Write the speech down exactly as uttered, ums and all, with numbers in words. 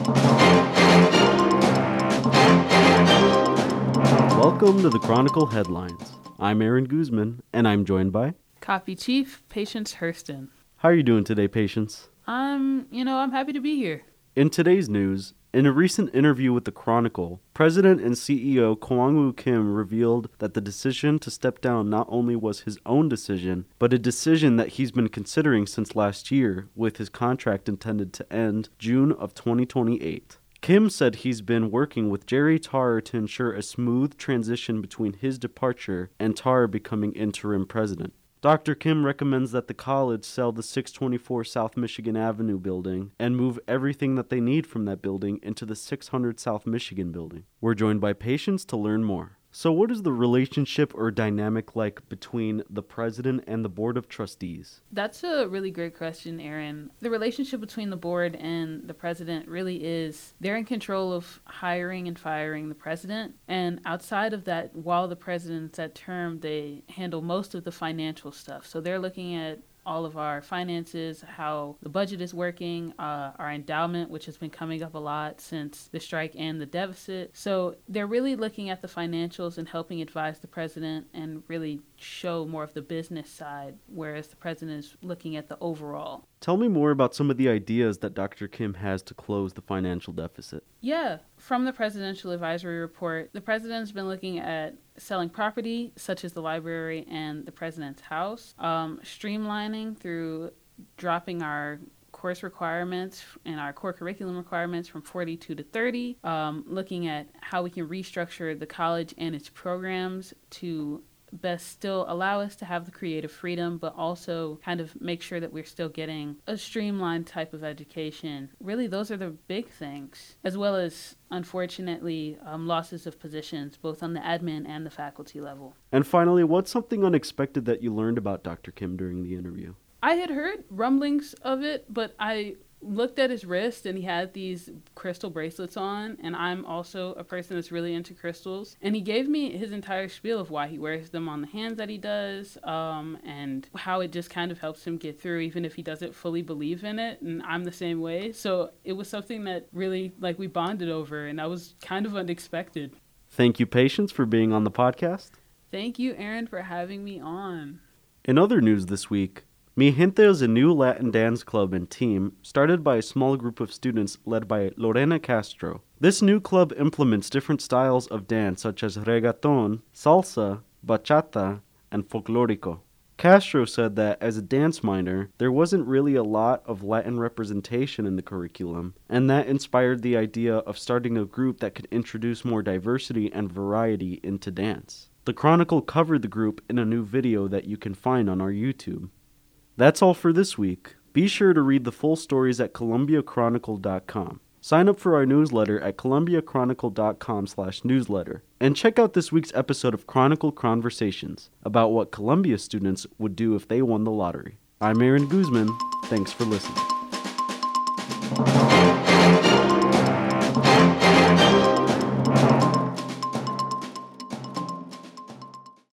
Welcome to the Chronicle Headlines. I'm Aaron Guzman, and I'm joined by... Copy Chief, Patience Hurston. How are you doing today, Patience? I'm, you know, I'm happy to be here. In today's news, in a recent interview with the Chronicle, President and C E O Kwang-Woo Kim revealed that the decision to step down not only was his own decision, but a decision that he's been considering since last year, with his contract intended to end June of twenty twenty-eight. Kim said he's been working with Jerry Tarr to ensure a smooth transition between his departure and Tarr becoming interim president. Doctor Kim recommends that the college sell the six twenty-four South Michigan Avenue building and move everything that they need from that building into the six hundred South Michigan building. We're joined by Patience to learn more. So what is the relationship or dynamic like between the president and the board of trustees? That's a really great question, Aaron. The relationship between the board and the president really is they're in control of hiring and firing the president. And outside of that, while the president's at term, they handle most of the financial stuff. So they're looking at all of our finances, how the budget is working, uh, our endowment, which has been coming up a lot since the strike and the deficit. So they're really looking at the financials and helping advise the president and really show more of the business side, whereas the president is looking at the overall. Tell me more about some of the ideas that Doctor Kim has to close the financial deficit. Yeah, from the Presidential Advisory Report, the president's been looking at selling property, such as the library and the president's house, um, streamlining through dropping our course requirements and our core curriculum requirements from forty-two to thirty, um, looking at how we can restructure the college and its programs to best still allow us to have the creative freedom, but also kind of make sure that we're still getting a streamlined type of education. Really, those are the big things, as well as, unfortunately, um, losses of positions, both on the admin and the faculty level. And finally, what's something unexpected that you learned about Doctor Kim during the interview? I had heard rumblings of it, but I looked at his wrist and he had these crystal bracelets on, and I'm also a person that's really into crystals, and he gave me his entire spiel of why he wears them on the hands that he does, um, and how it just kind of helps him get through even if he doesn't fully believe in it, and I'm the same way. So it was something that really, like, we bonded over, and that was kind of unexpected. Thank you, Patience, for being on the podcast. Thank you, Aaron, for having me on. In other news this week, Mi Gente is a new Latin dance club and team started by a small group of students led by Lorena Castro. This new club implements different styles of dance such as reggaeton, salsa, bachata, and folklorico. Castro said that as a dance minor, there wasn't really a lot of Latin representation in the curriculum, and that inspired the idea of starting a group that could introduce more diversity and variety into dance. The Chronicle covered the group in a new video that you can find on our YouTube. That's all for this week. Be sure to read the full stories at columbia chronicle dot com. Sign up for our newsletter at columbia chronicle dot com slash newsletter. And check out this week's episode of Chronicle Conversations about what Columbia students would do if they won the lottery. I'm Aaron Guzman. Thanks for listening.